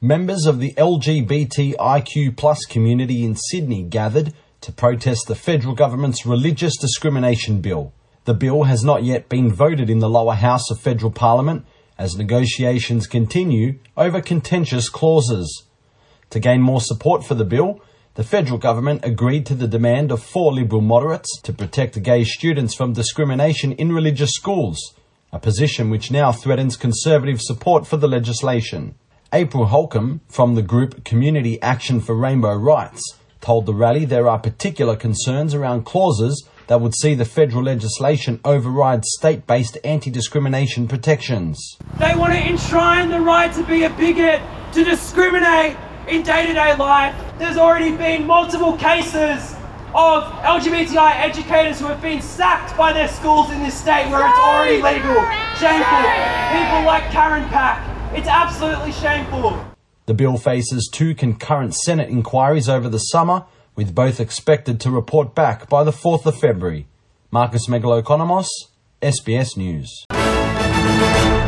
Members of the LGBTIQ+ community in Sydney gathered to protest the federal government's religious discrimination bill. The bill has not yet been voted in the lower house of federal parliament as negotiations continue over contentious clauses. To gain more support for the bill, the federal government agreed to the demand of 4 Liberal moderates to protect gay students from discrimination in religious schools, a position which now threatens Conservative support for the legislation. April Holcomb, from the group Community Action for Rainbow Rights, told the rally there are particular concerns around clauses that would see the federal legislation override state-based anti-discrimination protections. They want to enshrine the right to be a bigot, to discriminate in day-to-day life. There's already been multiple cases of LGBTI educators who have been sacked by their schools in this state where it's already legal. Shameful. People like Karen Pack. It's absolutely shameful. The bill faces 2 concurrent Senate inquiries over the summer, with both expected to report back by the 4th of February. Marcus Megalokonomos, SBS News.